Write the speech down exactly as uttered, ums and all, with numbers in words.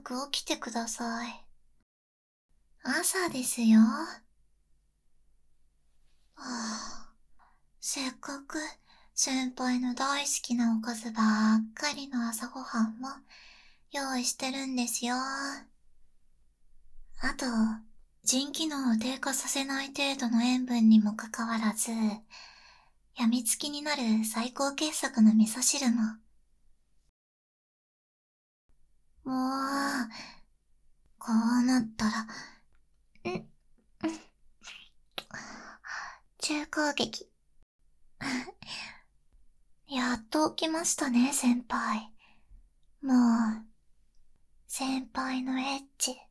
く起きてください。朝ですよ。はあ、せっかく先輩の大好きなおかずばっかりの朝ごはんも用意してるんですよ。あと、腎機能を低下させない程度の塩分にもかかわらず、やみつきになる最高傑作の味噌汁も。もう、こうなったら、ん、ん、中攻撃。やっと起きましたね、先輩。もう、先輩のエッチ、